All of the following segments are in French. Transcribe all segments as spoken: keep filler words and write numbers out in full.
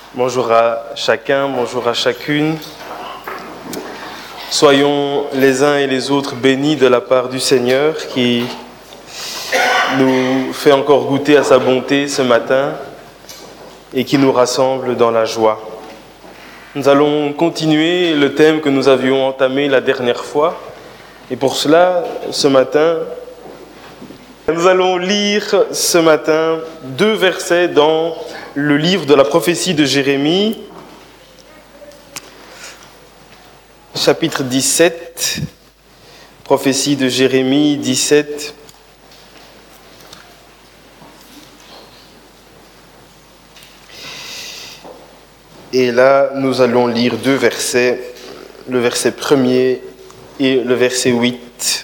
Bonjour à chacun, bonjour à chacune. Soyons les uns et les autres bénis de la part du Seigneur qui nous fait encore goûter à sa bonté ce matin et qui nous rassemble dans la joie. Nous allons continuer le thème que nous avions entamé la dernière fois. Et pour cela, ce matin, nous allons lire ce matin deux versets dans le livre de la prophétie de Jérémie, chapitre dix-sept, prophétie de Jérémie dix-sept. Et là, nous allons lire deux versets, le verset premier et le verset huit.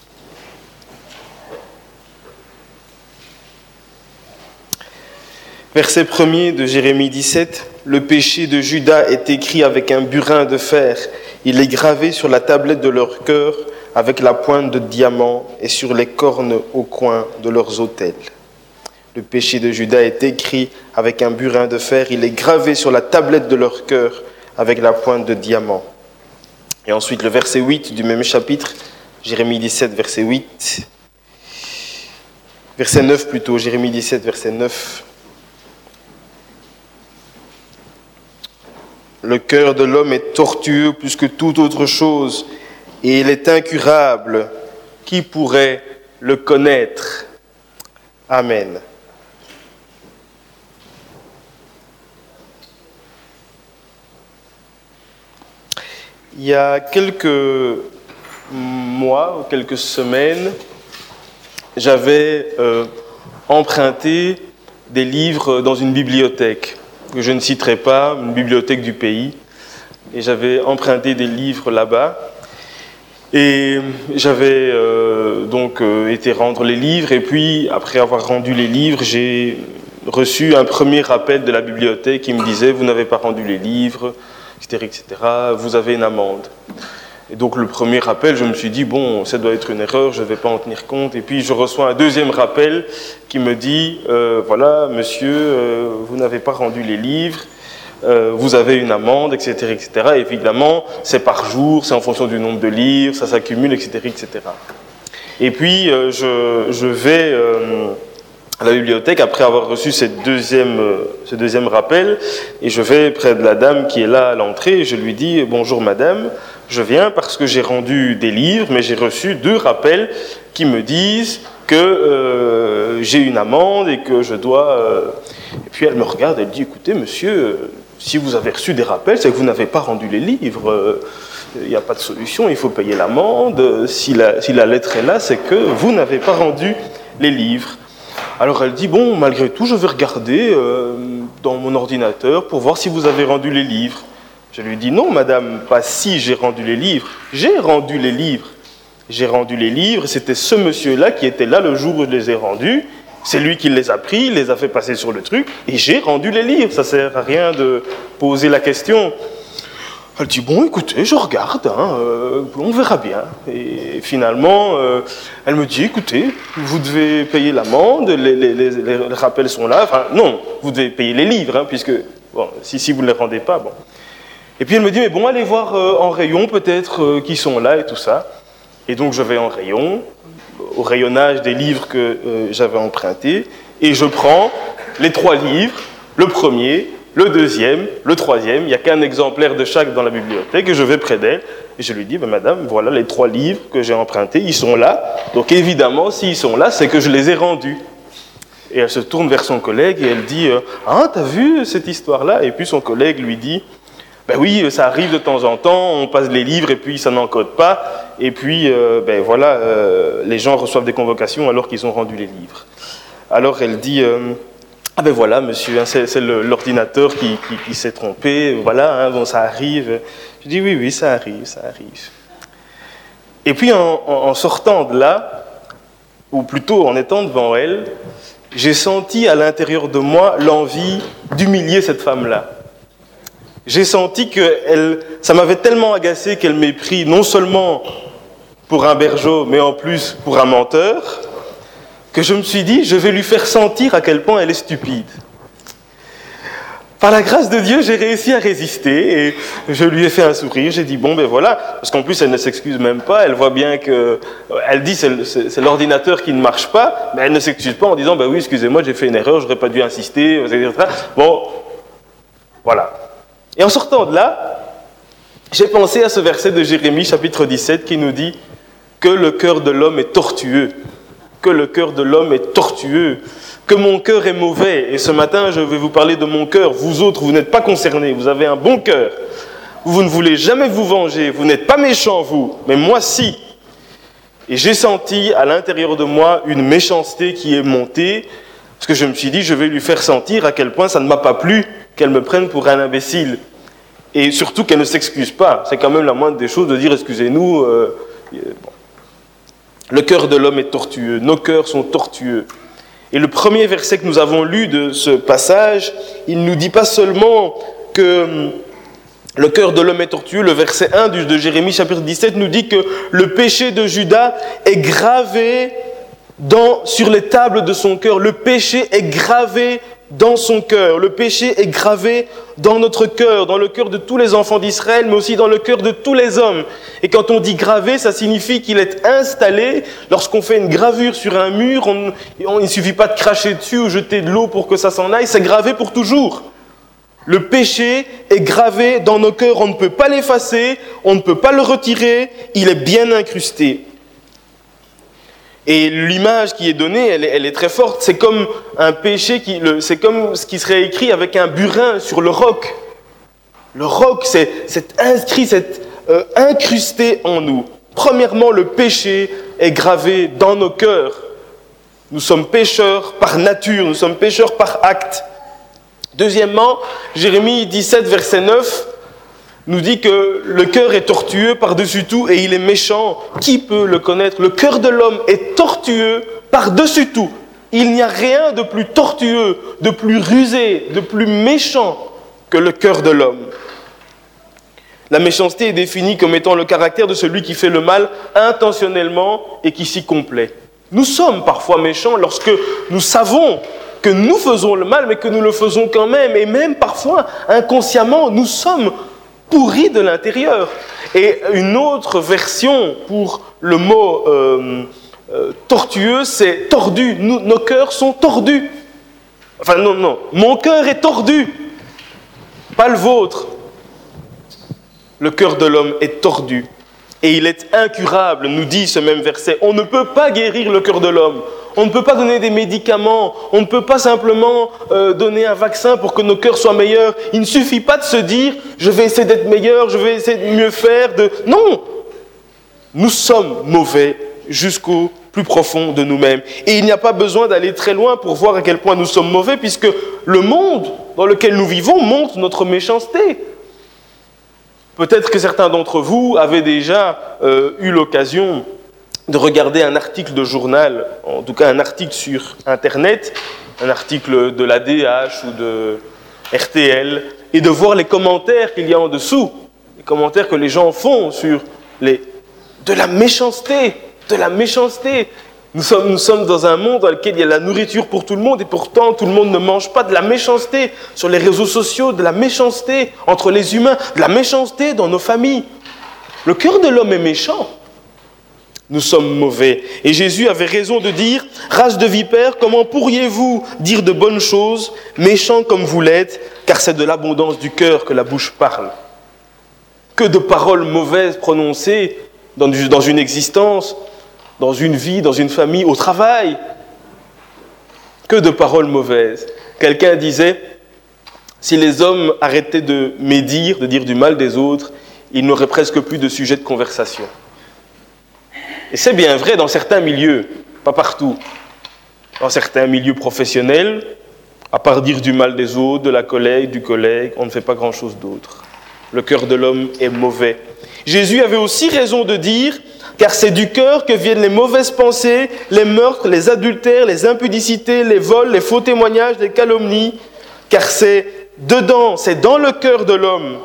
Verset premier de Jérémie dix-sept, « Le péché de Juda est écrit avec un burin de fer, il est gravé sur la tablette de leur cœur avec la pointe de diamant et sur les cornes au coin de leurs autels. Le péché de Juda est écrit avec un burin de fer, il est gravé sur la tablette de leur cœur avec la pointe de diamant. » Et ensuite le verset huit du même chapitre, Jérémie dix-sept, verset huit. Verset neuf plutôt, Jérémie dix-sept, verset neuf. Le cœur de l'homme est tortueux plus que toute autre chose, et il est incurable. Qui pourrait le connaître? Amen. Il y a quelques mois, ou quelques semaines, j'avais euh, emprunté des livres dans une bibliothèque, que je ne citerai pas, une bibliothèque du pays. Et j'avais emprunté des livres là-bas. Et j'avais euh, donc euh, été rendre les livres. Et puis, après avoir rendu les livres, j'ai reçu un premier rappel de la bibliothèque qui me disait « Vous n'avez pas rendu les livres, et cetera, et cetera. Vous avez une amende. » Et donc le premier rappel, je me suis dit, bon, ça doit être une erreur, je ne vais pas en tenir compte. Et puis je reçois un deuxième rappel qui me dit, euh, voilà, monsieur, euh, vous n'avez pas rendu les livres, euh, vous avez une amende, et cetera, et cetera. Et évidemment, c'est par jour, c'est en fonction du nombre de livres, ça s'accumule, et cetera, et cetera. Et puis euh, je, je vais euh, à la bibliothèque après avoir reçu cette deuxième, euh, ce deuxième rappel, et je vais près de la dame qui est là à l'entrée, et je lui dis, bonjour madame, je viens parce que j'ai rendu des livres, mais j'ai reçu deux rappels qui me disent que euh, j'ai une amende et que je dois... Euh... Et puis elle me regarde, elle dit, écoutez monsieur, euh, si vous avez reçu des rappels, c'est que vous n'avez pas rendu les livres. Il euh, n'y a pas de solution, il faut payer l'amende. Si la, si la lettre est là, c'est que vous n'avez pas rendu les livres. Alors elle dit, bon, malgré tout, je vais regarder euh, dans mon ordinateur pour voir si vous avez rendu les livres. Je lui dis, non madame, pas si j'ai rendu les livres. J'ai rendu les livres. J'ai rendu les livres, c'était ce monsieur-là qui était là le jour où je les ai rendus. C'est lui qui les a pris, les a fait passer sur le truc, et j'ai rendu les livres. Ça ne sert à rien de poser la question. Elle dit, bon, écoutez, je regarde, hein, euh, on verra bien. Et finalement, euh, elle me dit, écoutez, vous devez payer l'amende, les, les, les, les rappels sont là. Enfin, non, vous devez payer les livres, hein, puisque, bon, si, si vous ne les rendez pas, bon. Et puis elle me dit, mais bon, allez voir euh, en rayon peut-être euh, qui sont là et tout ça. Et donc je vais en rayon, au rayonnage des livres que euh, j'avais empruntés, et je prends les trois livres, le premier, le deuxième, le troisième, il n'y a qu'un exemplaire de chaque dans la bibliothèque, et je vais près d'elle, et je lui dis, ben, madame, voilà les trois livres que j'ai empruntés, ils sont là, donc évidemment, s'ils sont là, c'est que je les ai rendus. Et elle se tourne vers son collègue, et elle dit, ah, t'as vu cette histoire-là? Et puis son collègue lui dit, ben oui, ça arrive de temps en temps, on passe les livres et puis ça n'encode pas, et puis euh, ben voilà, euh, les gens reçoivent des convocations alors qu'ils ont rendu les livres. Alors elle dit, euh, ah ben voilà monsieur, hein, c'est, c'est le, l'ordinateur qui, qui, qui s'est trompé, voilà, hein, bon, ça arrive. Je dis oui, oui, ça arrive, ça arrive. Et puis en, en, en sortant de là, ou plutôt en étant devant elle, j'ai senti à l'intérieur de moi l'envie d'humilier cette femme-là. J'ai senti que elle, ça m'avait tellement agacé qu'elle m'ait pris non seulement pour un bergeau, mais en plus pour un menteur, que je me suis dit, je vais lui faire sentir à quel point elle est stupide. par la grâce de Dieu, j'ai réussi à résister et je lui ai fait un sourire. J'ai dit, bon, ben voilà, parce qu'en plus, elle ne s'excuse même pas. Elle voit bien que... Elle dit, c'est, c'est, c'est l'ordinateur qui ne marche pas, mais elle ne s'excuse pas en disant, ben oui, excusez-moi, j'ai fait une erreur, j'aurais pas dû insister, et cetera. Bon, voilà. Et en sortant de là, j'ai pensé à ce verset de Jérémie, chapitre dix-sept, qui nous dit que le cœur de l'homme est tortueux, que le cœur de l'homme est tortueux, que mon cœur est mauvais. Et ce matin, je vais vous parler de mon cœur. Vous autres, vous n'êtes pas concernés, vous avez un bon cœur. Vous ne voulez jamais vous venger, vous n'êtes pas méchants, vous, mais moi si. Et j'ai senti à l'intérieur de moi une méchanceté qui est montée, parce que je me suis dit, je vais lui faire sentir à quel point ça ne m'a pas plu qu'elle me prenne pour un imbécile. Et surtout qu'elle ne s'excuse pas. C'est quand même la moindre des choses de dire, excusez-nous. Euh, bon. Le cœur de l'homme est tortueux, nos cœurs sont tortueux. Et le premier verset que nous avons lu de ce passage, il ne nous dit pas seulement que le cœur de l'homme est tortueux, le verset un de Jérémie chapitre dix-sept nous dit que le péché de Judas est gravé dans, sur les tables de son cœur. Le péché est gravé dans son cœur. Le péché est gravé dans notre cœur, dans le cœur de tous les enfants d'Israël, mais aussi dans le cœur de tous les hommes. Et quand on dit gravé, ça signifie qu'il est installé. Lorsqu'on fait une gravure sur un mur, on, on, il ne suffit pas de cracher dessus ou jeter de l'eau pour que ça s'en aille, c'est gravé pour toujours. Le péché est gravé dans nos cœurs, on ne peut pas l'effacer, on ne peut pas le retirer, il est bien incrusté. Et l'image qui est donnée, elle est, elle est très forte. C'est comme un péché, qui, le, c'est comme ce qui serait écrit avec un burin sur le roc. Le roc, c'est, c'est inscrit, c'est euh, incrusté en nous. Premièrement, le péché est gravé dans nos cœurs. Nous sommes pécheurs par nature, nous sommes pécheurs par acte. Deuxièmement, Jérémie dix-sept, verset neuf, nous dit que le cœur est tortueux par-dessus tout et il est méchant. Qui peut le connaître? Le cœur de l'homme est tortueux par-dessus tout. Il n'y a rien de plus tortueux, de plus rusé, de plus méchant que le cœur de l'homme. La méchanceté est définie comme étant le caractère de celui qui fait le mal intentionnellement et qui s'y complaît. Nous sommes parfois méchants lorsque nous savons que nous faisons le mal, mais que nous le faisons quand même. Et même parfois, inconsciemment, nous sommes pourris de l'intérieur. Et une autre version pour le mot euh, euh, tortueux, c'est tordu. Nous, nos cœurs sont tordus. Enfin non, non, mon cœur est tordu, pas le vôtre. Le cœur de l'homme est tordu et il est incurable, nous dit ce même verset. On ne peut pas guérir le cœur de l'homme. On ne peut pas donner des médicaments, on ne peut pas simplement euh, donner un vaccin pour que nos cœurs soient meilleurs. Il ne suffit pas de se dire « je vais essayer d'être meilleur, je vais essayer de mieux faire ». De... Non, nous sommes mauvais jusqu'au plus profond de nous-mêmes. Et il n'y a pas besoin d'aller très loin pour voir à quel point nous sommes mauvais, puisque le monde dans lequel nous vivons montre notre méchanceté. Peut-être que certains d'entre vous avaient déjà euh, eu l'occasion de regarder un article de journal, en tout cas un article sur Internet, un article de l'A D H ou de R T L, et de voir les commentaires qu'il y a en dessous, les commentaires que les gens font sur les... de la méchanceté, de la méchanceté. Nous sommes, nous sommes dans un monde dans lequel il y a la nourriture pour tout le monde, et pourtant tout le monde ne mange pas. De la méchanceté sur les réseaux sociaux, de la méchanceté entre les humains, de la méchanceté dans nos familles. Le cœur de l'homme est méchant. Nous sommes mauvais. Et Jésus avait raison de dire « Race de vipères, comment pourriez-vous dire de bonnes choses, méchants comme vous l'êtes, car c'est de l'abondance du cœur que la bouche parle. » Que de paroles mauvaises prononcées dans, dans une existence, dans une vie, dans une famille, au travail. Que de paroles mauvaises. Quelqu'un disait « Si les hommes arrêtaient de médire, de dire du mal des autres, ils n'auraient presque plus de sujet de conversation. » Et c'est bien vrai dans certains milieux, pas partout. Dans certains milieux professionnels, à part dire du mal des autres, de la collègue, du collègue, on ne fait pas grand-chose d'autre. Le cœur de l'homme est mauvais. Jésus avait aussi raison de dire, car c'est du cœur que viennent les mauvaises pensées, les meurtres, les adultères, les impudicités, les vols, les faux témoignages, les calomnies, car c'est dedans, c'est dans le cœur de l'homme.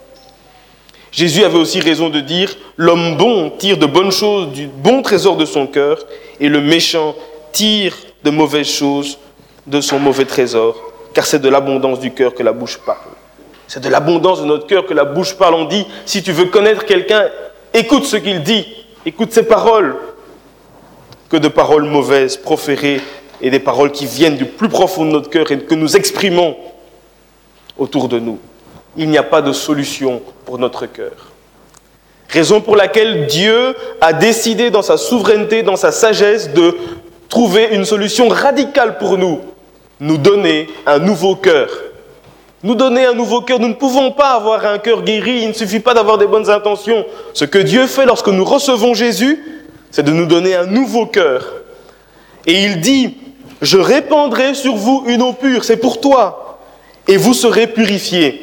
Jésus avait aussi raison de dire « L'homme bon tire de bonnes choses du bon trésor de son cœur et le méchant tire de mauvaises choses de son mauvais trésor car c'est de l'abondance du cœur que la bouche parle. C'est de l'abondance de notre cœur que la bouche parle. On dit, si tu veux connaître quelqu'un, écoute ce qu'il dit, écoute ses paroles, que de paroles mauvaises proférées et des paroles qui viennent du plus profond de notre cœur et que nous exprimons autour de nous. Il n'y a pas de solution pour notre cœur. Raison pour laquelle Dieu a décidé dans sa souveraineté, dans sa sagesse, de trouver une solution radicale pour nous. Nous donner un nouveau cœur. Nous donner un nouveau cœur. Nous ne pouvons pas avoir un cœur guéri. Il ne suffit pas d'avoir des bonnes intentions. Ce que Dieu fait lorsque nous recevons Jésus, c'est de nous donner un nouveau cœur. Et il dit, « Je répandrai sur vous une eau pure, c'est pour toi, et vous serez purifiés.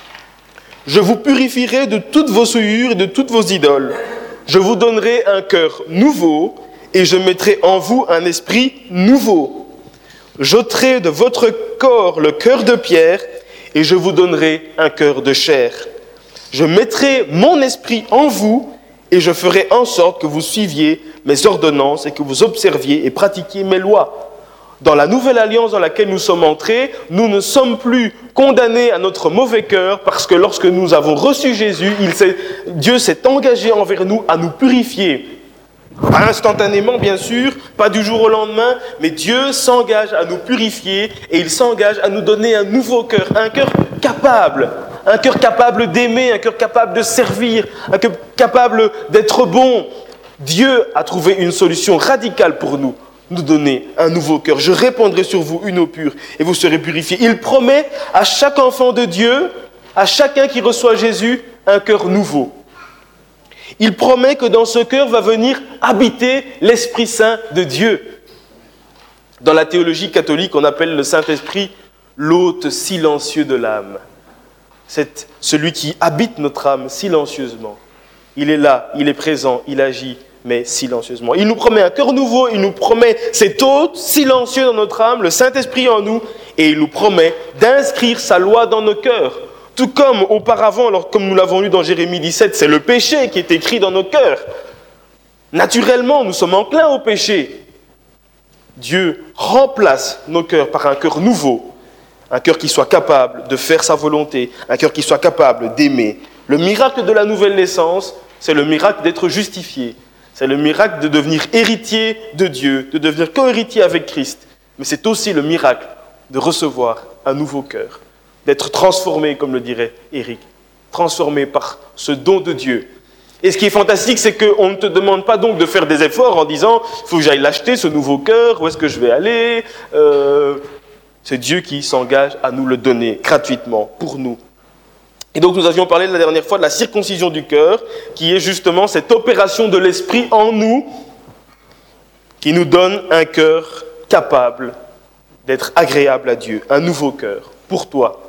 Je vous purifierai de toutes vos souillures et de toutes vos idoles. Je vous donnerai un cœur nouveau, et je mettrai en vous un esprit nouveau. J'ôterai de votre corps le cœur de pierre, et je vous donnerai un cœur de chair. Je mettrai mon esprit en vous, et je ferai en sorte que vous suiviez mes ordonnances et que vous observiez et pratiquiez mes lois. » Dans la nouvelle alliance dans laquelle nous sommes entrés, nous ne sommes plus condamnés à notre mauvais cœur parce que lorsque nous avons reçu Jésus, il s'est, Dieu s'est engagé envers nous à nous purifier. Pas instantanément, bien sûr, pas du jour au lendemain, mais Dieu s'engage à nous purifier et il s'engage à nous donner un nouveau cœur, un cœur capable, un cœur capable d'aimer, un cœur capable de servir, un cœur capable d'être bon. Dieu a trouvé une solution radicale pour nous. Nous donner un nouveau cœur. Je répandrai sur vous une eau pure et vous serez purifiés. Il promet à chaque enfant de Dieu, à chacun qui reçoit Jésus, un cœur nouveau. Il promet que dans ce cœur va venir habiter l'Esprit Saint de Dieu. Dans la théologie catholique, on appelle le Saint-Esprit l'hôte silencieux de l'âme. C'est celui qui habite notre âme silencieusement. Il est là, il est présent, il agit, mais silencieusement. Il nous promet un cœur nouveau, il nous promet cet hôte silencieux dans notre âme, le Saint-Esprit en nous, et il nous promet d'inscrire sa loi dans nos cœurs. Tout comme auparavant, alors, comme nous l'avons lu dans Jérémie dix-sept, c'est le péché qui est écrit dans nos cœurs. Naturellement, nous sommes enclins au péché. Dieu remplace nos cœurs par un cœur nouveau, un cœur qui soit capable de faire sa volonté, un cœur qui soit capable d'aimer. Le miracle de la nouvelle naissance, c'est le miracle d'être justifié. C'est le miracle de devenir héritier de Dieu, de devenir co-héritier avec Christ. Mais c'est aussi le miracle de recevoir un nouveau cœur, d'être transformé, comme le dirait Éric, transformé par ce don de Dieu. Et ce qui est fantastique, c'est qu'on ne te demande pas donc de faire des efforts en disant « il faut que j'aille l'acheter, ce nouveau cœur, où est-ce que je vais aller euh... ?» C'est Dieu qui s'engage à nous le donner gratuitement, pour nous. Et donc nous avions parlé la dernière fois de la circoncision du cœur, qui est justement cette opération de l'esprit en nous, qui nous donne un cœur capable d'être agréable à Dieu, un nouveau cœur, pour toi.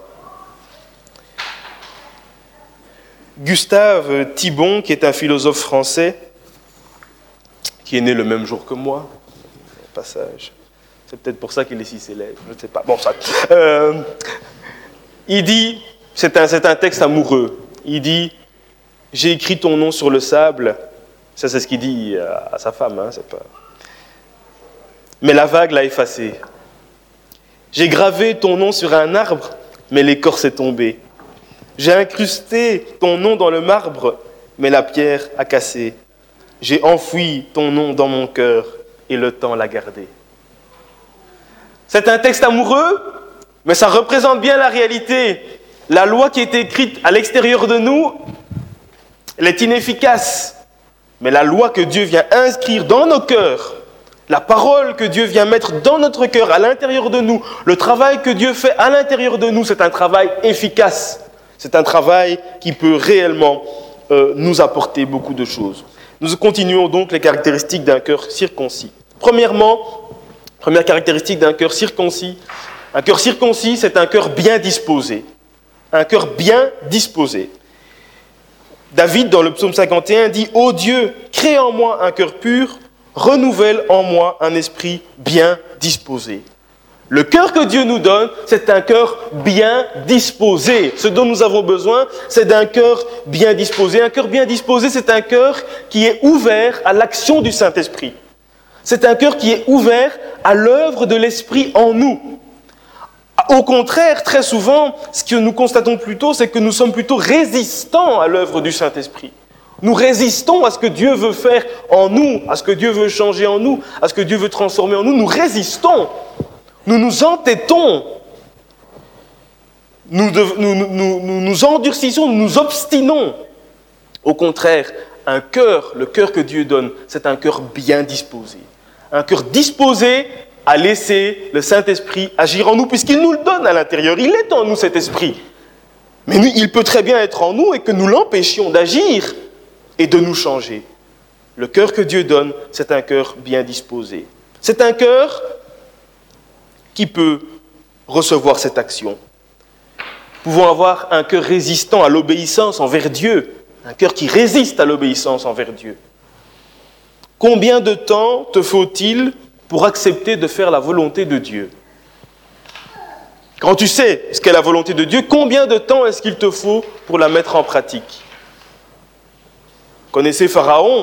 Gustave Thibon, qui est un philosophe français, qui est né le même jour que moi, au passage, c'est peut-être pour ça qu'il est si célèbre, je ne sais pas, bon ça, euh, il dit... C'est un, c'est un texte amoureux. Il dit « J'ai écrit ton nom sur le sable ». Ça, c'est ce qu'il dit à, à sa femme. Hein, c'est pas... Mais la vague l'a effacé. « J'ai gravé ton nom sur un arbre, mais l'écorce est tombée. J'ai incrusté ton nom dans le marbre, mais la pierre a cassé. J'ai enfoui ton nom dans mon cœur, et le temps l'a gardé. » C'est un texte amoureux, mais ça représente bien la réalité. La loi qui est écrite à l'extérieur de nous, elle est inefficace. Mais la loi que Dieu vient inscrire dans nos cœurs, la parole que Dieu vient mettre dans notre cœur, à l'intérieur de nous, le travail que Dieu fait à l'intérieur de nous, c'est un travail efficace. C'est un travail qui peut réellement euh, nous apporter beaucoup de choses. Nous continuons donc les caractéristiques d'un cœur circoncis. Premièrement, première caractéristique d'un cœur circoncis, un cœur circoncis, c'est un cœur bien disposé. Un cœur bien disposé. David, dans le psaume cinquante et un, dit « Ô Dieu, crée en moi un cœur pur, renouvelle en moi un esprit bien disposé. » Le cœur que Dieu nous donne, c'est un cœur bien disposé. Ce dont nous avons besoin, c'est d'un cœur bien disposé. Un cœur bien disposé, c'est un cœur qui est ouvert à l'action du Saint-Esprit. C'est un cœur qui est ouvert à l'œuvre de l'Esprit en nous. Au contraire, très souvent, ce que nous constatons plutôt, c'est que nous sommes plutôt résistants à l'œuvre du Saint-Esprit. Nous résistons à ce que Dieu veut faire en nous, à ce que Dieu veut changer en nous, à ce que Dieu veut transformer en nous. Nous résistons. Nous nous entêtons. Nous nous, nous, nous, nous endurcissons, nous nous obstinons. Au contraire, un cœur, le cœur que Dieu donne, c'est un cœur bien disposé. Un cœur disposé à laisser le Saint-Esprit agir en nous, puisqu'il nous le donne à l'intérieur. Il est en nous, cet esprit. Mais nous, il peut très bien être en nous et que nous l'empêchions d'agir et de nous changer. Le cœur que Dieu donne, c'est un cœur bien disposé. C'est un cœur qui peut recevoir cette action. Nous pouvons avoir un cœur résistant à l'obéissance envers Dieu, un cœur qui résiste à l'obéissance envers Dieu. Combien de temps te faut-il pour accepter de faire la volonté de Dieu? Quand tu sais ce qu'est la volonté de Dieu, combien de temps est-ce qu'il te faut pour la mettre en pratique? Connaissez Pharaon?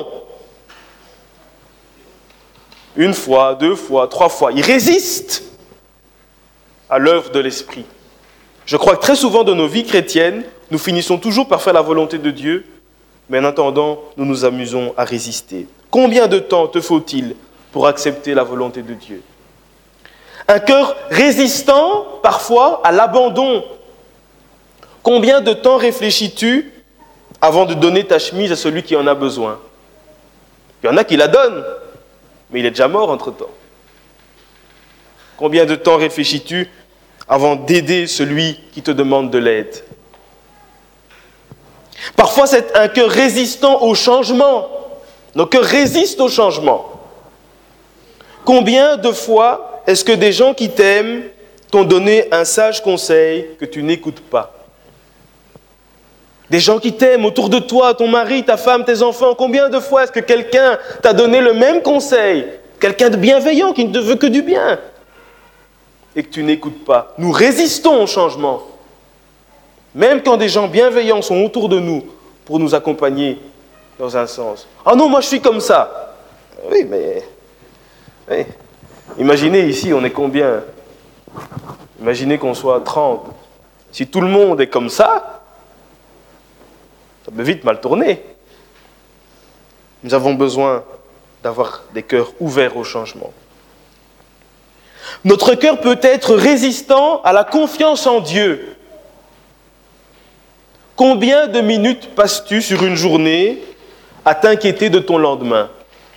Une fois, deux fois, trois fois. Il résiste à l'œuvre de l'Esprit. Je crois que très souvent dans nos vies chrétiennes, nous finissons toujours par faire la volonté de Dieu, mais en attendant, nous nous amusons à résister. Combien de temps te faut-il pour accepter la volonté de Dieu? Un cœur résistant, parfois, à l'abandon. Combien de temps réfléchis-tu avant de donner ta chemise à celui qui en a besoin? Il y en a qui la donnent, mais il est déjà mort entre-temps. Combien de temps réfléchis-tu avant d'aider celui qui te demande de l'aide? Parfois, c'est un cœur résistant au changement. Nos cœurs résistent au changement. Combien de fois est-ce que des gens qui t'aiment t'ont donné un sage conseil que tu n'écoutes pas? Des gens qui t'aiment autour de toi, ton mari, ta femme, tes enfants, combien de fois est-ce que quelqu'un t'a donné le même conseil? Quelqu'un de bienveillant qui ne te veut que du bien et que tu n'écoutes pas. Nous résistons au changement. Même quand des gens bienveillants sont autour de nous pour nous accompagner dans un sens. « Ah non, moi je suis comme ça !» Oui, mais... Oui. Imaginez ici, on est combien? Imaginez qu'on soit trente. Si tout le monde est comme ça, ça peut vite mal tourner. Nous avons besoin d'avoir des cœurs ouverts au changement. Notre cœur peut être résistant à la confiance en Dieu. Combien de minutes passes-tu sur une journée à t'inquiéter de ton lendemain?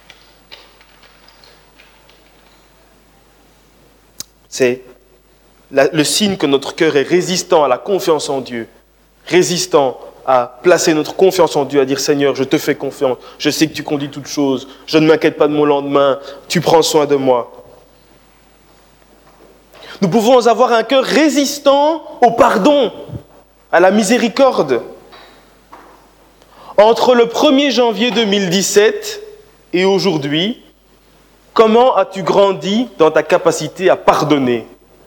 C'est la, le signe que notre cœur est résistant à la confiance en Dieu, résistant à placer notre confiance en Dieu, à dire « Seigneur, je te fais confiance, je sais que tu conduis toutes choses, je ne m'inquiète pas de mon lendemain, tu prends soin de moi. » Nous pouvons avoir un cœur résistant au pardon, à la miséricorde. Entre le premier janvier deux mille dix-sept et aujourd'hui, comment as-tu grandi dans ta capacité à pardonner?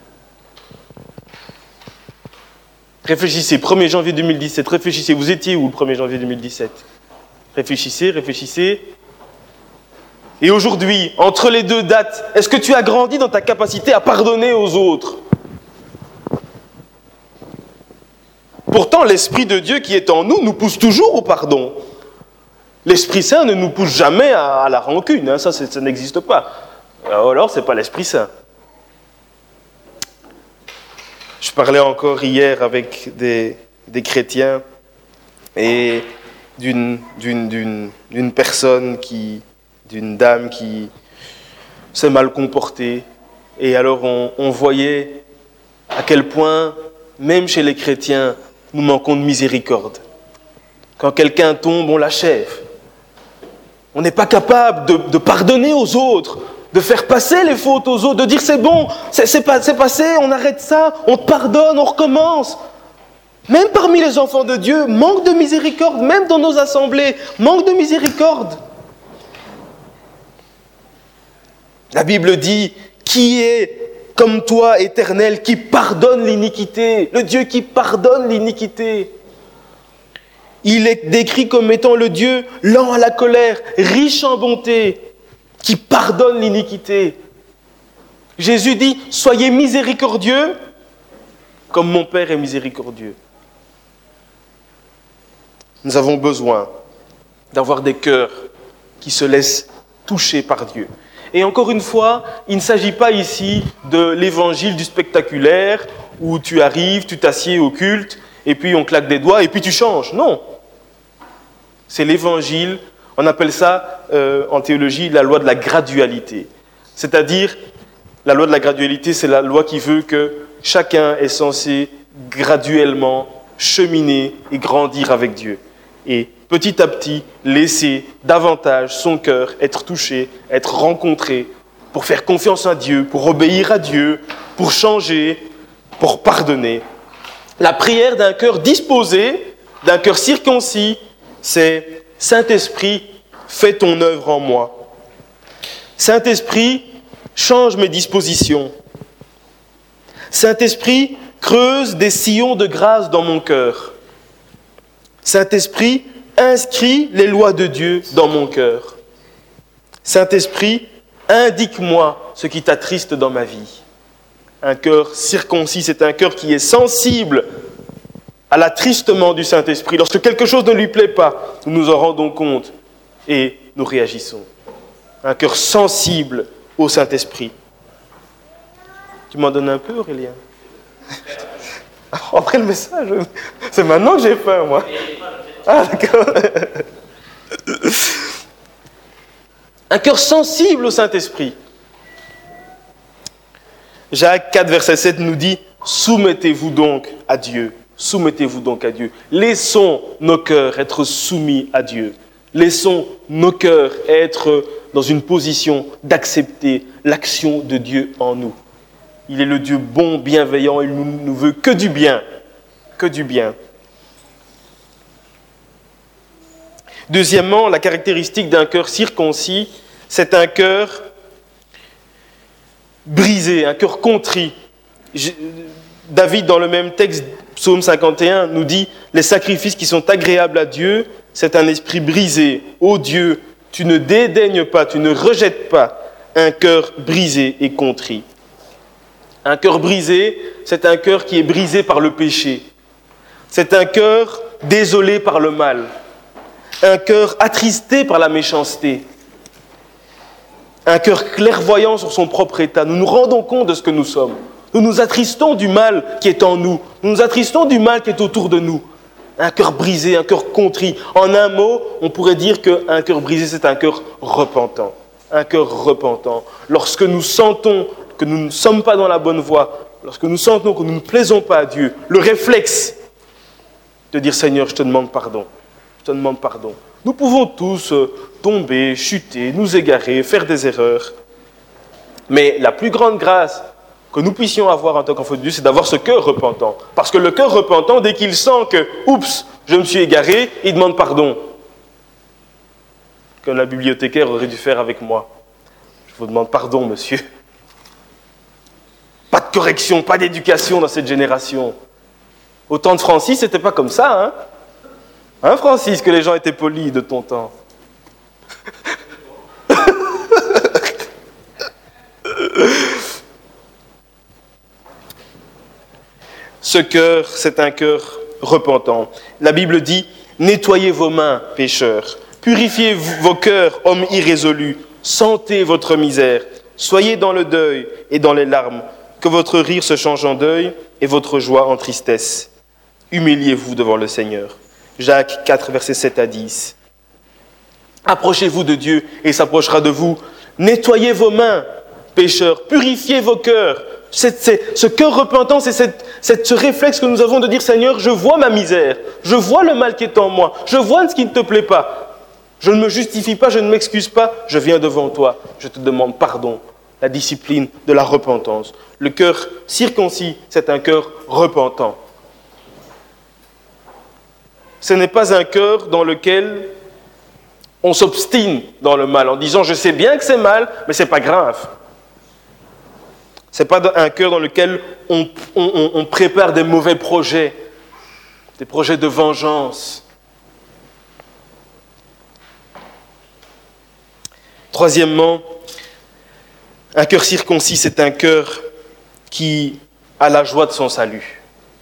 Réfléchissez, premier janvier deux mille dix-sept, réfléchissez, vous étiez où le premier janvier deux mille dix-sept? Réfléchissez, réfléchissez. Et aujourd'hui, entre les deux dates, est-ce que tu as grandi dans ta capacité à pardonner aux autres? Pourtant, l'Esprit de Dieu qui est en nous nous pousse toujours au pardon. L'Esprit Saint ne nous pousse jamais à, à la rancune, hein, ça, ça n'existe pas. Alors, ce n'est pas l'Esprit Saint. Je parlais encore hier avec des, des chrétiens et d'une, d'une, d'une, d'une personne, qui, d'une dame qui s'est mal comportée. Et alors, on, on voyait à quel point, même chez les chrétiens, nous manquons de miséricorde. Quand quelqu'un tombe, on l'achève. On n'est pas capable de, de pardonner aux autres, de faire passer les fautes aux autres, de dire c'est bon, c'est, c'est, pas, c'est passé, on arrête ça, on te pardonne, on recommence. Même parmi les enfants de Dieu, manque de miséricorde, même dans nos assemblées, manque de miséricorde. La Bible dit, qui est comme toi, Éternel, qui pardonne l'iniquité, le Dieu qui pardonne l'iniquité. Il est décrit comme étant le Dieu lent à la colère, riche en bonté, qui pardonne l'iniquité. Jésus dit, soyez miséricordieux, comme mon Père est miséricordieux. Nous avons besoin d'avoir des cœurs qui se laissent toucher par Dieu. Et encore une fois, il ne s'agit pas ici de l'évangile du spectaculaire où tu arrives, tu t'assieds au culte, et puis on claque des doigts, et puis tu changes. Non. C'est l'évangile, on appelle ça euh, en théologie la loi de la gradualité. C'est-à-dire, la loi de la gradualité, c'est la loi qui veut que chacun est censé graduellement cheminer et grandir avec Dieu. Et petit à petit, laisser davantage son cœur être touché, être rencontré, pour faire confiance à Dieu, pour obéir à Dieu, pour changer, pour pardonner. La prière d'un cœur disposé, d'un cœur circoncis, c'est « Saint-Esprit, fais ton œuvre en moi. Saint-Esprit, change mes dispositions. Saint-Esprit, creuse des sillons de grâce dans mon cœur. Saint-Esprit, inscris les lois de Dieu dans mon cœur. Saint-Esprit, indique-moi ce qui t'attriste dans ma vie. » Un cœur circoncis, c'est un cœur qui est sensible à l'attristement du Saint-Esprit. Lorsque quelque chose ne lui plaît pas, nous nous en rendons compte et nous réagissons. Un cœur sensible au Saint-Esprit. Tu m'en donnes un peu, Aurélien? Après le message, c'est maintenant que j'ai faim, moi. Ah, d'accord. Un cœur sensible au Saint-Esprit. Jacques quatre, verset sept nous dit « Soumettez-vous donc à Dieu. Soumettez-vous donc à Dieu. Laissons nos cœurs être soumis à Dieu. Laissons nos cœurs être dans une position d'accepter l'action de Dieu en nous. Il est le Dieu bon, bienveillant, il ne nous veut que du bien. Que du bien. » Deuxièmement, la caractéristique d'un cœur circoncis, c'est un cœur brisé, un cœur contrit. David, dans le même texte, Psaume cinquante et un, nous dit « Les sacrifices qui sont agréables à Dieu, c'est un esprit brisé. Ô Dieu, tu ne dédaignes pas, tu ne rejettes pas un cœur brisé et contrit. » Un cœur brisé, c'est un cœur qui est brisé par le péché. C'est un cœur désolé par le mal. Un cœur attristé par la méchanceté. Un cœur clairvoyant sur son propre état. Nous nous rendons compte de ce que nous sommes. Nous nous attristons du mal qui est en nous. Nous nous attristons du mal qui est autour de nous. Un cœur brisé, un cœur contrit. En un mot, on pourrait dire qu'un cœur brisé, c'est un cœur repentant. Un cœur repentant. Lorsque nous sentons que nous ne sommes pas dans la bonne voie, lorsque nous sentons que nous ne plaisons pas à Dieu, le réflexe de dire « Seigneur, je te demande pardon. Je te demande pardon. » Nous pouvons tous tomber, chuter, nous égarer, faire des erreurs. Mais la plus grande grâce que nous puissions avoir en tant qu'enfants de Dieu, c'est d'avoir ce cœur repentant. Parce que le cœur repentant, dès qu'il sent que « Oups, je me suis égaré », il demande pardon. Comme la bibliothécaire aurait dû faire avec moi. Je vous demande pardon, monsieur. Pas de correction, pas d'éducation dans cette génération. Au temps de Francis, c'était pas comme ça, hein? Hein, Francis, que les gens étaient polis de ton temps. Ce cœur, c'est un cœur repentant. La Bible dit « Nettoyez vos mains, pécheurs. Purifiez vos cœurs, hommes irrésolus. Sentez votre misère. Soyez dans le deuil et dans les larmes. Que votre rire se change en deuil et votre joie en tristesse. Humiliez-vous devant le Seigneur. » Jacques quatre, versets sept à dix. Approchez-vous de Dieu et il s'approchera de vous. Nettoyez vos mains, pécheurs. Purifiez vos cœurs. C'est, c'est, ce cœur repentant, c'est cette, cette, ce réflexe que nous avons de dire « Seigneur, je vois ma misère. Je vois le mal qui est en moi. Je vois ce qui ne te plaît pas. Je ne me justifie pas, je ne m'excuse pas. Je viens devant toi. Je te demande pardon. » La discipline de la repentance. Le cœur circoncis, c'est un cœur repentant. Ce n'est pas un cœur dans lequel on s'obstine dans le mal en disant « je sais bien que c'est mal, mais ce n'est pas grave ». Ce n'est pas un cœur dans lequel on, on, on prépare des mauvais projets, des projets de vengeance. Troisièmement, un cœur circoncis, c'est un cœur qui a la joie de son salut.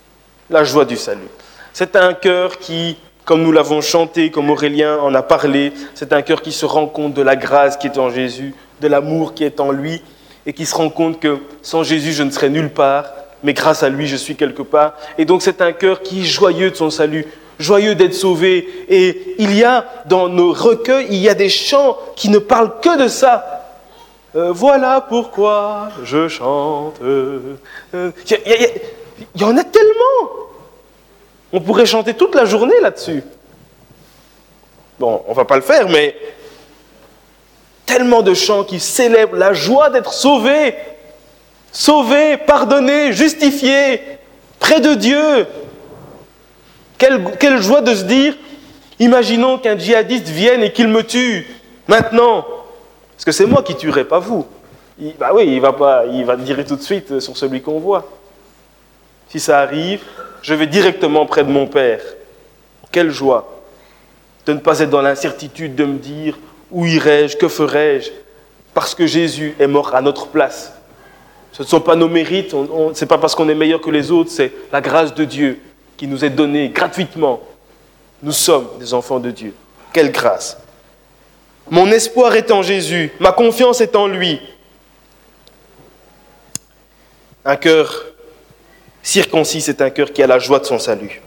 la joie du salut. C'est un cœur qui, comme nous l'avons chanté, comme Aurélien en a parlé, c'est un cœur qui se rend compte de la grâce qui est en Jésus, de l'amour qui est en lui, et qui se rend compte que sans Jésus, je ne serais nulle part, mais grâce à lui, je suis quelque part. Et donc, c'est un cœur qui est joyeux de son salut, joyeux d'être sauvé. Et il y a, dans nos recueils, il y a des chants qui ne parlent que de ça. Euh, voilà pourquoi je chante. Euh, il, y a, il, y a, il y en a tellement. On pourrait chanter toute la journée là-dessus. Bon, on ne va pas le faire, mais tellement de chants qui célèbrent la joie d'être sauvé. Sauvé, pardonné, justifié, près de Dieu. Quelle, quelle joie de se dire, imaginons qu'un djihadiste vienne et qu'il me tue, maintenant. Parce que c'est moi qui tuerai, pas vous. Il, bah oui, il va pas, il va tirer tout de suite sur celui qu'on voit. Si ça arrive, je vais directement près de mon Père. Quelle joie de ne pas être dans l'incertitude de me dire, où irai-je, que ferai-je, parce que Jésus est mort à notre place. Ce ne sont pas nos mérites, ce n'est pas parce qu'on est meilleur que les autres, c'est la grâce de Dieu qui nous est donnée gratuitement. Nous sommes des enfants de Dieu. Quelle grâce! Mon espoir est en Jésus, ma confiance est en lui. Un cœur circoncis, c'est un cœur qui a la joie de son salut.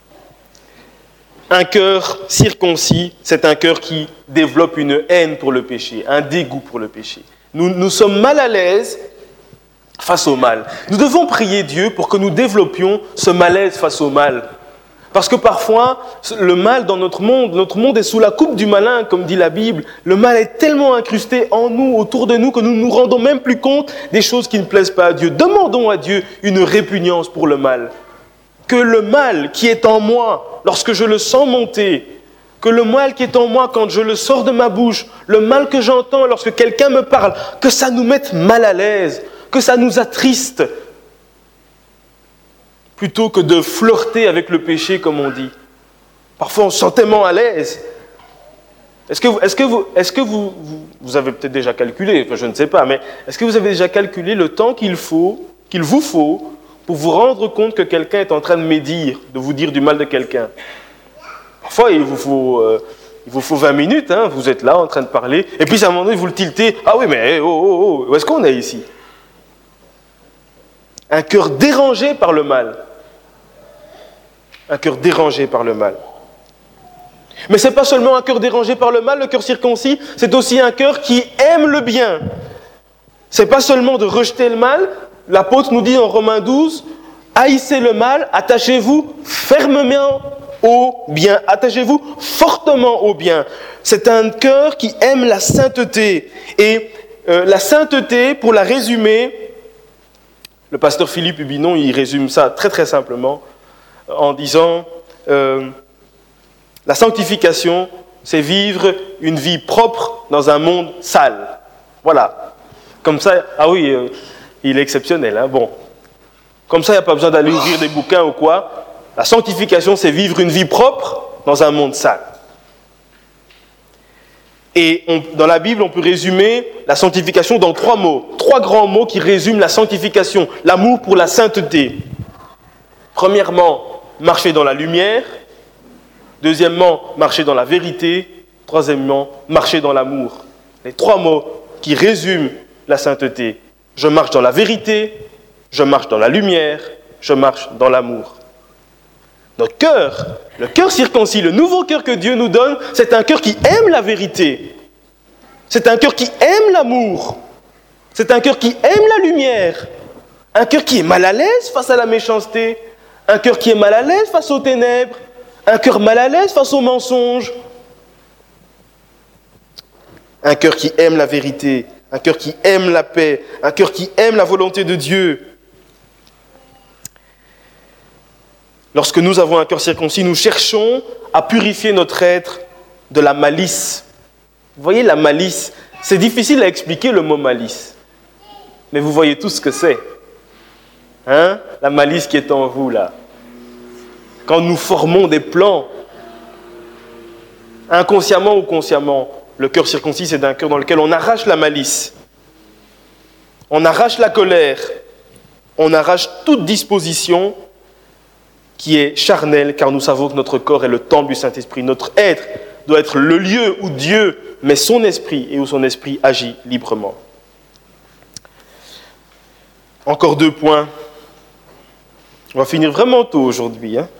Un cœur circoncis, c'est un cœur qui développe une haine pour le péché, un dégoût pour le péché. Nous, nous sommes mal à l'aise face au mal. Nous devons prier Dieu pour que nous développions ce malaise face au mal. Parce que parfois, le mal dans notre monde, notre monde est sous la coupe du malin, comme dit la Bible. Le mal est tellement incrusté en nous, autour de nous, que nous ne nous rendons même plus compte des choses qui ne plaisent pas à Dieu. Demandons à Dieu une répugnance pour le mal. Que le mal qui est en moi, lorsque je le sens monter, que le mal qui est en moi quand je le sors de ma bouche, le mal que j'entends lorsque quelqu'un me parle, que ça nous mette mal à l'aise, que ça nous attriste, plutôt que de flirter avec le péché, comme on dit. Parfois, on se sent tellement à l'aise. Est-ce que, vous, est-ce que, vous, est-ce que vous, vous, vous avez peut-être déjà calculé, enfin, je ne sais pas, mais est-ce que vous avez déjà calculé le temps qu'il faut, qu'il vous faut pour vous rendre compte que quelqu'un est en train de médire, de vous dire du mal de quelqu'un? Parfois, il vous faut, euh, il vous faut vingt minutes, hein, vous êtes là en train de parler, et puis à un moment donné, vous le tiltez. Ah oui, mais oh, oh, oh, où est-ce qu'on est ici? Un cœur dérangé par le mal. Un cœur dérangé par le mal. Mais ce n'est pas seulement un cœur dérangé par le mal, le cœur circoncis, c'est aussi un cœur qui aime le bien. Ce n'est pas seulement de rejeter le mal. L'apôtre nous dit en Romains douze, haïssez le mal, attachez-vous fermement au bien, attachez-vous fortement au bien. C'est un cœur qui aime la sainteté. Et euh, la sainteté, pour la résumer, le pasteur Philippe Hubinon, il résume ça très très simplement en disant euh, la sanctification, c'est vivre une vie propre dans un monde sale. Voilà. Comme ça, ah oui, euh, il est exceptionnel, hein, bon. Comme ça, il n'y a pas besoin d'aller ouvrir des bouquins ou quoi. La sanctification, c'est vivre une vie propre dans un monde sale. Et on, dans la Bible, on peut résumer la sanctification dans trois mots. Trois grands mots qui résument la sanctification. L'amour pour la sainteté. Premièrement, marcher dans la lumière. Deuxièmement, marcher dans la vérité. Troisièmement, marcher dans l'amour. Les trois mots qui résument la sainteté. Je marche dans la vérité, je marche dans la lumière, je marche dans l'amour. Notre cœur, le cœur circoncis, le nouveau cœur que Dieu nous donne, c'est un cœur qui aime la vérité. C'est un cœur qui aime l'amour. C'est un cœur qui aime la lumière. Un cœur qui est mal à l'aise face à la méchanceté. Un cœur qui est mal à l'aise face aux ténèbres. Un cœur mal à l'aise face aux mensonges. Un cœur qui aime la vérité. Un cœur qui aime la paix. Un cœur qui aime la volonté de Dieu. Lorsque nous avons un cœur circoncis, nous cherchons à purifier notre être de la malice. Vous voyez, la malice, c'est difficile à expliquer le mot malice. Mais vous voyez tous ce que c'est. Hein? La malice qui est en vous, là. Quand nous formons des plans, inconsciemment ou consciemment, le cœur circoncis, c'est un cœur dans lequel on arrache la malice. On arrache la colère. On arrache toute disposition qui est charnel, car nous savons que notre corps est le temple du Saint-Esprit. Notre être doit être le lieu où Dieu met son esprit et où son esprit agit librement. Encore deux points. On va finir vraiment tôt aujourd'hui. Hein.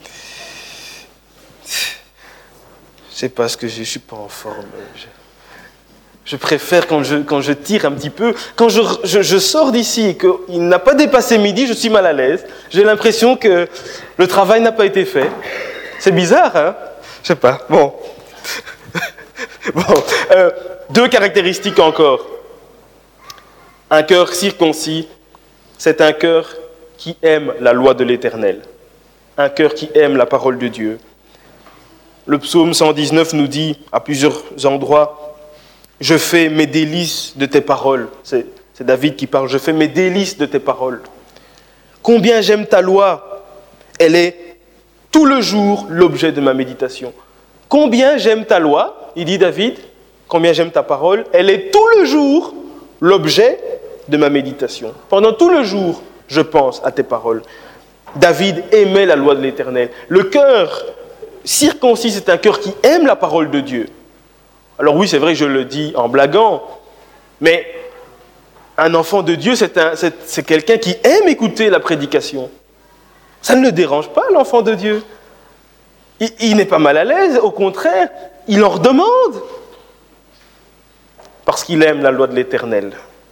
Je ne sais pas ce que je ne suis pas en forme. Je, je préfère quand je, quand je tire un petit peu. Quand je, je, je sors d'ici et qu'il n'a pas dépassé midi, je suis mal à l'aise. J'ai l'impression que le travail n'a pas été fait. C'est bizarre, hein? Je ne sais pas. Bon. bon. Euh, deux caractéristiques encore. Un cœur circoncis, c'est un cœur qui aime la loi de l'Éternel. Un cœur qui aime la parole de Dieu. Le psaume cent dix-neuf nous dit à plusieurs endroits « Je fais mes délices de tes paroles ». C'est, c'est David qui parle « Je fais mes délices de tes paroles ». Combien j'aime ta loi, elle est tout le jour l'objet de ma méditation. Combien j'aime ta loi, il dit David, combien j'aime ta parole, elle est tout le jour l'objet de ma méditation. Pendant tout le jour, je pense à tes paroles. David aimait la loi de l'Éternel. Le cœur circoncis, c'est un cœur qui aime la parole de Dieu. Alors oui, c'est vrai que je le dis en blaguant, mais un enfant de Dieu, c'est, un, c'est, c'est quelqu'un qui aime écouter la prédication. Ça ne le dérange pas, l'enfant de Dieu. Il, il n'est pas mal à l'aise, au contraire, il en redemande. Parce qu'il aime la loi de l'Éternel.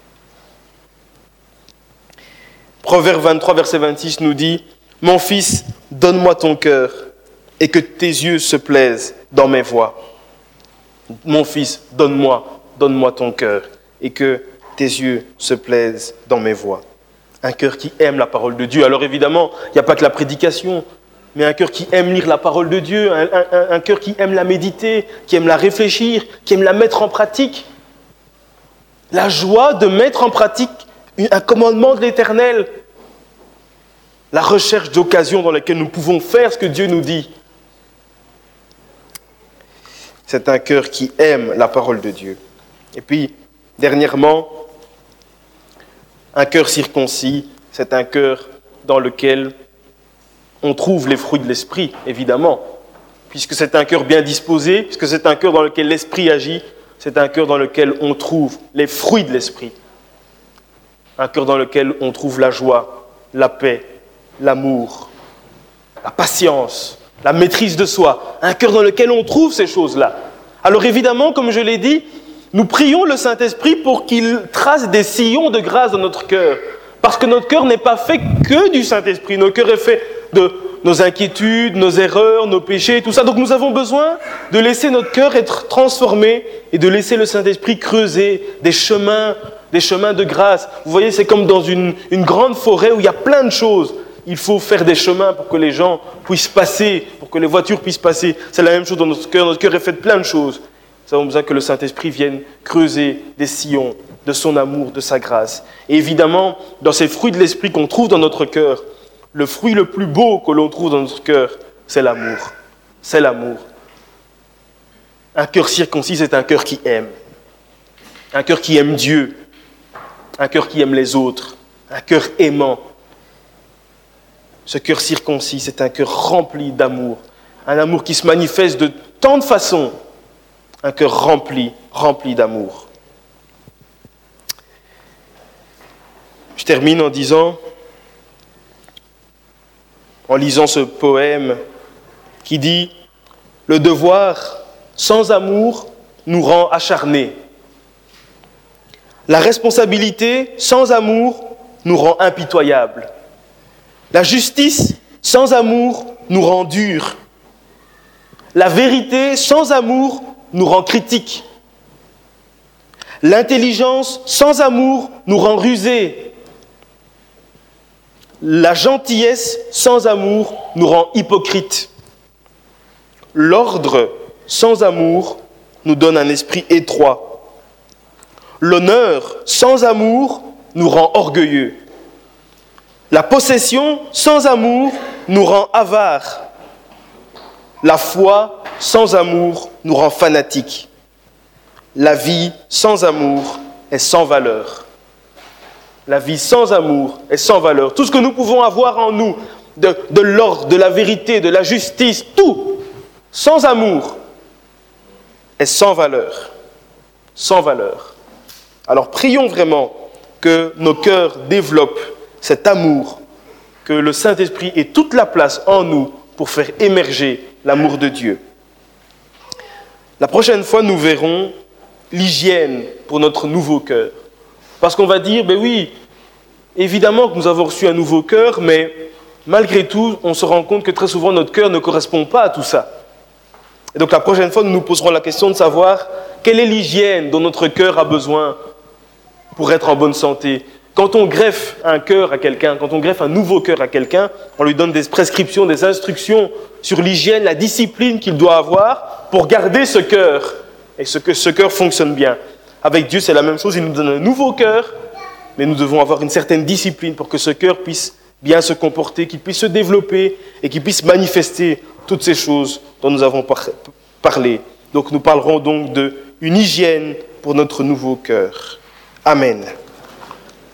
Proverbe vingt-trois, verset vingt-six nous dit « Mon fils, donne-moi ton cœur et que tes yeux se plaisent dans mes voies. » Mon fils, donne-moi, donne-moi ton cœur et que tes yeux se plaisent dans mes voies. Un cœur qui aime la parole de Dieu. Alors évidemment, il n'y a pas que la prédication, mais un cœur qui aime lire la parole de Dieu, un, un, un cœur qui aime la méditer, qui aime la réfléchir, qui aime la mettre en pratique. La joie de mettre en pratique un commandement de l'Éternel. La recherche d'occasions dans lesquelles nous pouvons faire ce que Dieu nous dit. C'est un cœur qui aime la parole de Dieu. Et puis, dernièrement, un cœur circoncis, c'est un cœur dans lequel on trouve les fruits de l'esprit, évidemment. Puisque c'est un cœur bien disposé, puisque c'est un cœur dans lequel l'esprit agit, c'est un cœur dans lequel on trouve les fruits de l'esprit. Un cœur dans lequel on trouve la joie, la paix, l'amour, la patience, la maîtrise de soi. Un cœur dans lequel on trouve ces choses-là. Alors évidemment, comme je l'ai dit, nous prions le Saint-Esprit pour qu'il trace des sillons de grâce dans notre cœur. Parce que notre cœur n'est pas fait que du Saint-Esprit. Notre cœur est fait de nos inquiétudes, nos erreurs, nos péchés, tout ça. Donc nous avons besoin de laisser notre cœur être transformé et de laisser le Saint-Esprit creuser des chemins, des chemins de grâce. Vous voyez, c'est comme dans une, une grande forêt où il y a plein de choses. Il faut faire des chemins pour que les gens puissent passer, pour que les voitures puissent passer. C'est la même chose dans notre cœur. Notre cœur est fait de plein de choses. Nous avons besoin que le Saint-Esprit vienne creuser des sillons de son amour, de sa grâce. Et évidemment, dans ces fruits de l'Esprit qu'on trouve dans notre cœur, le fruit le plus beau que l'on trouve dans notre cœur, c'est l'amour. C'est l'amour. Un cœur circoncis, c'est un cœur qui aime. Un cœur qui aime Dieu. Un cœur qui aime les autres. Un cœur aimant. Ce cœur circoncis, c'est un cœur rempli d'amour. Un amour qui se manifeste de tant de façons. Un cœur rempli, rempli d'amour. Je termine en disant, en lisant ce poème qui dit « Le devoir sans amour nous rend acharnés. La responsabilité sans amour nous rend impitoyables. La justice sans amour nous rend durs. La vérité sans amour nous rend critiques. L'intelligence sans amour nous rend rusés. La gentillesse sans amour nous rend hypocrites. L'ordre sans amour nous donne un esprit étroit. L'honneur sans amour nous rend orgueilleux. La possession sans amour nous rend avares. La foi sans amour nous rend fanatiques. La vie sans amour est sans valeur. La vie sans amour est sans valeur. Tout ce que nous pouvons avoir en nous, de, de l'ordre, de la vérité, de la justice, tout, sans amour, est sans valeur. Sans valeur. Alors prions vraiment que nos cœurs développent cet amour, que le Saint-Esprit ait toute la place en nous pour faire émerger l'amour de Dieu. La prochaine fois, nous verrons l'hygiène pour notre nouveau cœur. Parce qu'on va dire, ben oui, évidemment que nous avons reçu un nouveau cœur, mais malgré tout, on se rend compte que très souvent, notre cœur ne correspond pas à tout ça. Et donc la prochaine fois, nous nous poserons la question de savoir quelle est l'hygiène dont notre cœur a besoin pour être en bonne santé. Quand on greffe un cœur à quelqu'un, quand on greffe un nouveau cœur à quelqu'un, on lui donne des prescriptions, des instructions sur l'hygiène, la discipline qu'il doit avoir pour garder ce cœur et ce que ce cœur fonctionne bien. Avec Dieu, c'est la même chose, il nous donne un nouveau cœur, mais nous devons avoir une certaine discipline pour que ce cœur puisse bien se comporter, qu'il puisse se développer et qu'il puisse manifester toutes ces choses dont nous avons par- parlé. Donc nous parlerons donc d'une hygiène pour notre nouveau cœur. Amen.